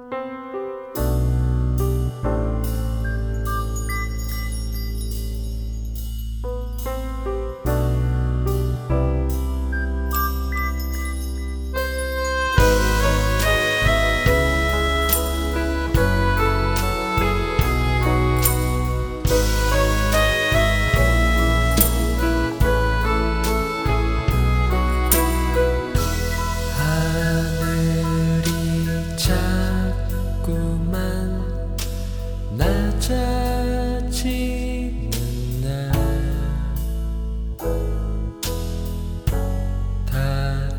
낮아지는 날 다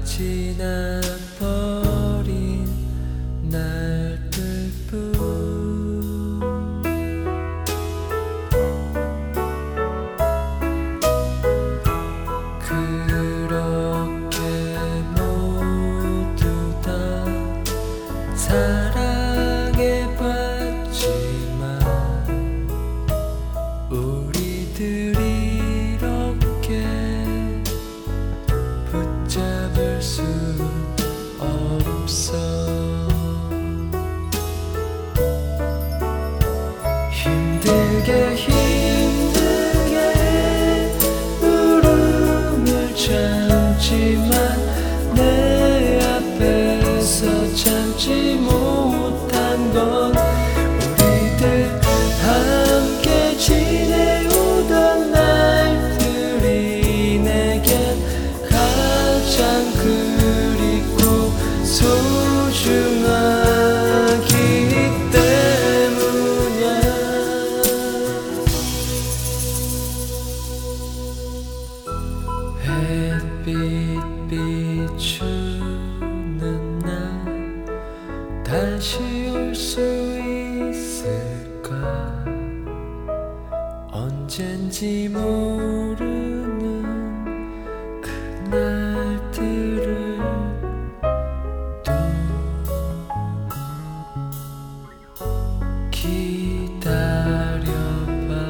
지나버린 날들뿐 그렇게 모두 다 사랑해봤지만 우리들 이렇게 붙잡을 수 없어. 힘들게 울음을 참지만 내 앞에서 참지 못한 건 우리들 함께 지내오던 날들이 내겐 가장 그립고 소중하기 때문이야. 햇빛 비추는 날 다시 올 수 있을까? 언젠지 모르는 그날들을 또 기다려봐.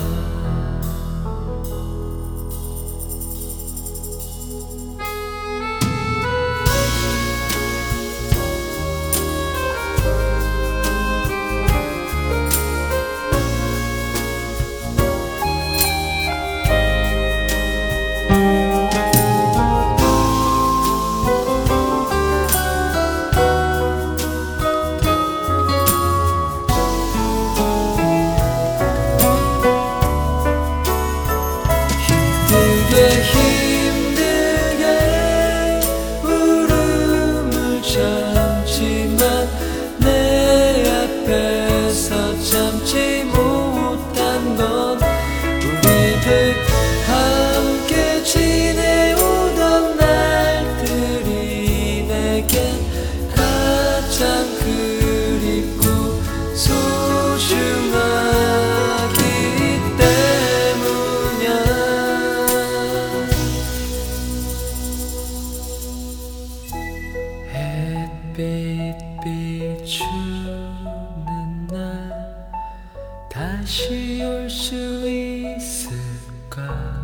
힘들게 울음을 참지만 내 앞에서 참지 못한 건 우리들 함께 지내오던 날들이 내겐 가장 그립고 소중하기 때문이야. 햇빛 비추는 날 다시 올 수 있을까?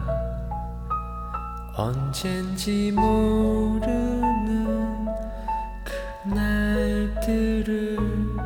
언젠지 모르는 그날들을